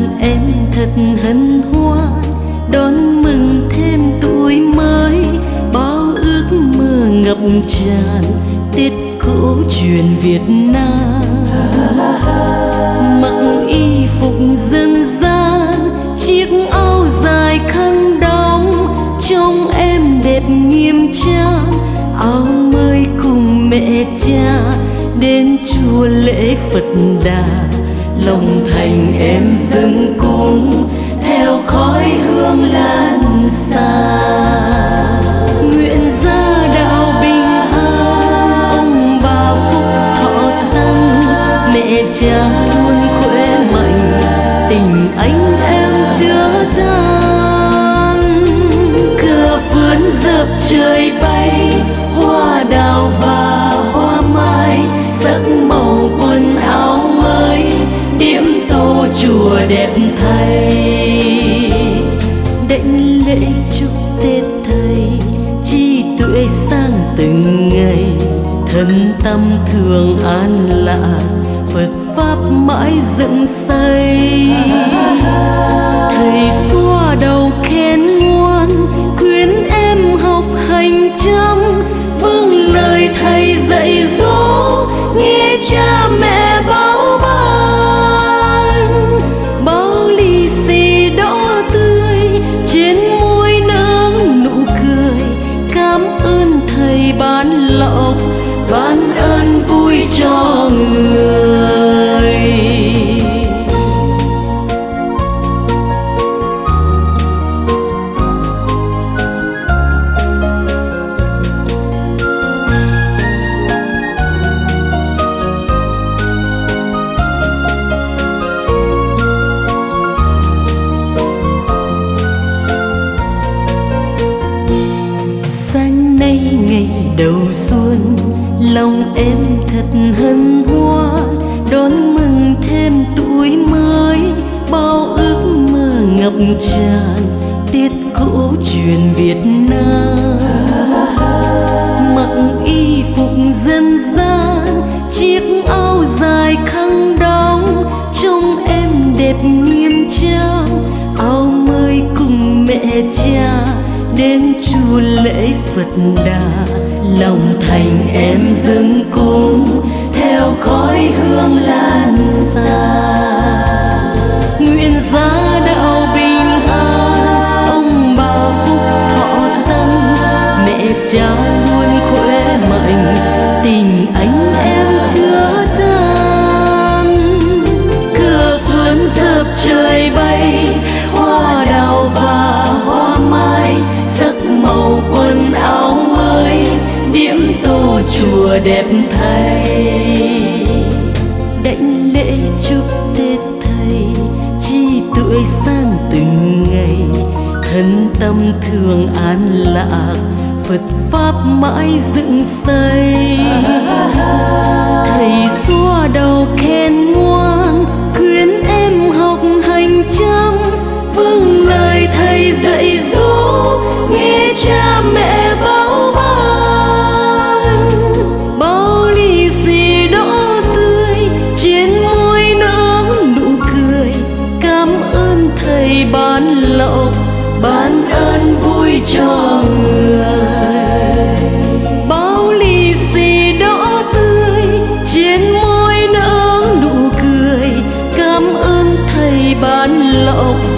lòng em thật hân hoan đón mừng thêm tuổi mới, bao ước mơ ngập tràn Tết cổ truyền Việt Nam. Mặc y phục dân gian, chiếc áo dài khăn đóng, trông em đẹp nghiêm trang. Áo mới cùng mẹ cha đến chùa lễ Phật Đà, lòng thành em dâng cúng theo khói hương lan xa. Nguyện gia đạo bình an, ông bà phúc thọ tăng, mẹ cha luôn khỏe mạnh, tình anh em chứa chan. Cửa vườn dợp trời bay, hoa đào và hoa mai, sắc màu quần áo mới, điểm tô chùa đẹp thay. Đảnh lễ chúc Tết thầy, trí tuệ sang từng ngày, thân tâm thường an lạc, Phật pháp mãi dựng xây. Thầy xua đầu khen ngoan, khuyên em học hành chăm, vâng lời thầy dạy dỗ, nghe cha mẹ bảo ban. Bao lì xì đỏ tươi, trên môi nở nụ cười, cảm ơn thầy ban lộc, ban ơn vui cho người. Sáng nay ngày đầu xuân, lòng em thật hân hoan đón mừng thêm tuổi mới, bao ước mơ ngập tràn Tết cổ truyền Việt Nam. Mặc y phục dân gian, chiếc áo dài khăn đóng, trông em đẹp nghiêm trang. Áo mới cùng mẹ cha đến chùa lễ Phật Đà, lòng thành em dâng cúng theo khói hương lan xa. Nguyện gia đạo bình an, ông bà phúc thọ tăng, mẹ cha luôn khỏe mạnh, tình anh em chứa chan. Cửa vườn dợp trời bay, hoa đào và hoa mai, sắc màu quần áo mới, điểm tô chùa đẹp thay. Đảnh lễ chúc Tết thầy, trí tuệ sang từng ngày, thân tâm thường an lạc, Phật pháp mãi dựng xây. Thầy xua đầu khen ngoan, khuyên em học hành chăm, vâng lời thầy dạy dỗ, nghe cha mẹ bảo ban. Bao lì xì đỏ tươi, trên môi nở nụ cười, cảm ơn thầy ban lộc, ban ơn vui cho người. Bao lì xì đỏ tươi, trên môi nở nụ cười, cảm ơn thầy ban lộc,